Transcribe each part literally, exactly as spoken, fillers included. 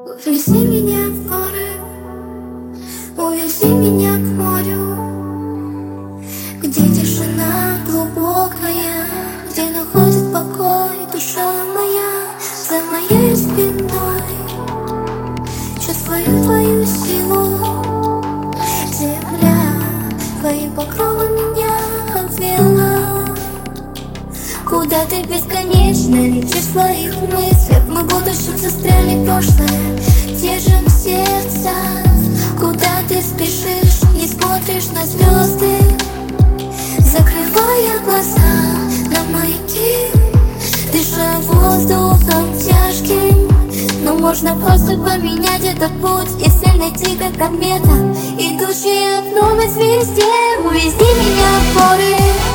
Увези меня в горы, увези меня к морю, где тишина глубокая, где находит покой душа моя. За моей спиной чувствую твою силу, земля твоим покровом меня обвела. Куда ты бесконечно летишь в своих мыслях? Мы в будущем застряли в прошлое, держим сердца. Куда ты спешишь, не смотришь на звезды, закрывая глаза на маяки, дыша воздухом тяжким. Но можно просто поменять этот путь, если найти как комета, идущая к новой звезде. Увези меня в горы,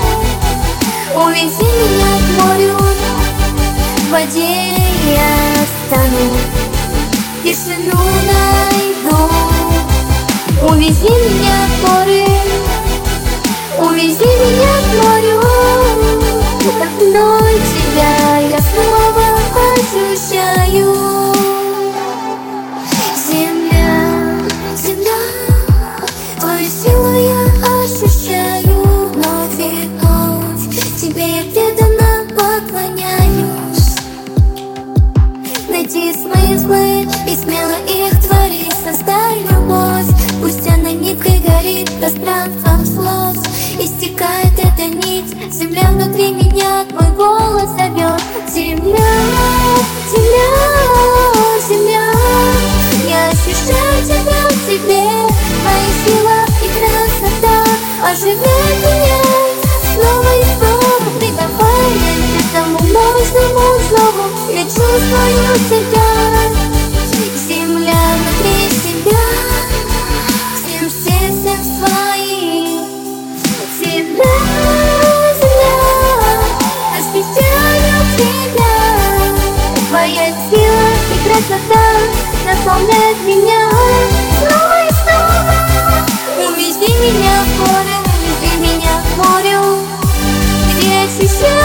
увези меня к морю, в воде я стану, тишину найду. Увези меня в горы, увези меня к морю, вновь тебя я снова ощущаю. Земля, земля, твою силу я ощущаю. Вновь и вновь тебе я преданно поклоняюсь. Найди смыслы и смело их твори, создай любовь. Пусть она ниткой горит пространством слов, истекает эта нить. Земля внутри меня твой голос зовет. Земля, земля, земля, я ощущаю тебя в себе. Твоя сила и красота оживляет меня снова и снова, придавая этому мощному зову. Я чувствую тебя, земля внутри себя, всем сердцем своим. Земля, земля, ощущаю тебя. Твоя сила и красота наполняет меня снова и снова. Увези меня в горы, увези меня к морю, где ощущаю